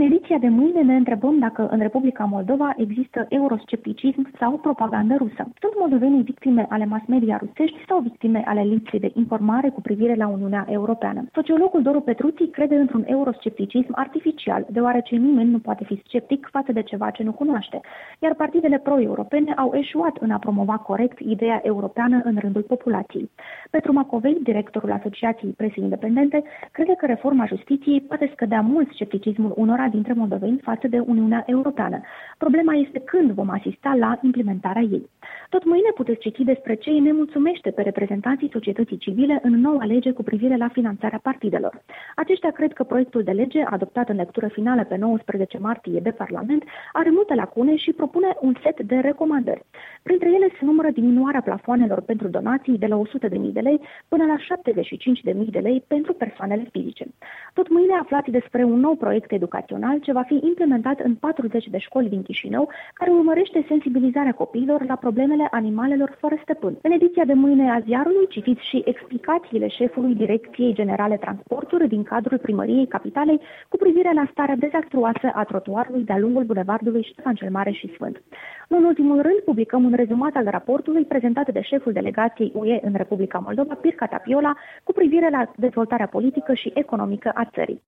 ediția de mâine ne întrebăm dacă în Republica Moldova există euroscepticism sau propagandă rusă. Sunt moldovenii victime ale mass media rusești sau victime ale lipsei de informare cu privire la Uniunea Europeană? Sociologul Doru Petruții crede într-un euroscepticism artificial, deoarece nimeni nu poate fi sceptic față de ceva ce nu cunoaște, iar partidele pro-europene au eșuat în a promova corect ideea europeană în rândul populației. Petru Macovei, directorul Asociației Presei Independente, crede că reforma justiției poate scădea mult scepticismul unora dintre moldoveni față de Uniunea Europeană. Problema este când vom asista la implementarea ei. Tot mâine puteți citi despre ce îi nemulțumește pe reprezentanții societății civile în noua lege cu privire la finanțarea partidelor. Aceștia cred că proiectul de lege, adoptat în lectură finală pe 19 martie de Parlament, are multe lacune și propune un set de recomandări. Printre ele se numără diminuarea plafoanelor pentru donații de la 100.000 de lei până la 75.000 de lei pentru persoanele fizice. Tot mâine aflați despre un nou proiect educațional ce va fi implementat în 40 de școli din Chișinău, care urmărește sensibilizarea copiilor la problemele animalelor fără stăpân. În ediția de mâine a ziarului citiți și explicațiile șefului Direcției Generale Transporturi din cadrul Primăriei Capitalei cu privire la starea dezastruoasă a trotuarului de-a lungul bulevardului Ștefan cel Mare și Sfânt. Nu în ultimul rând, publicăm un rezumat al raportului prezentat de șeful delegației UE în Republica Moldova, Pirca Tapiola, cu privire la dezvoltarea politică și economică a țării.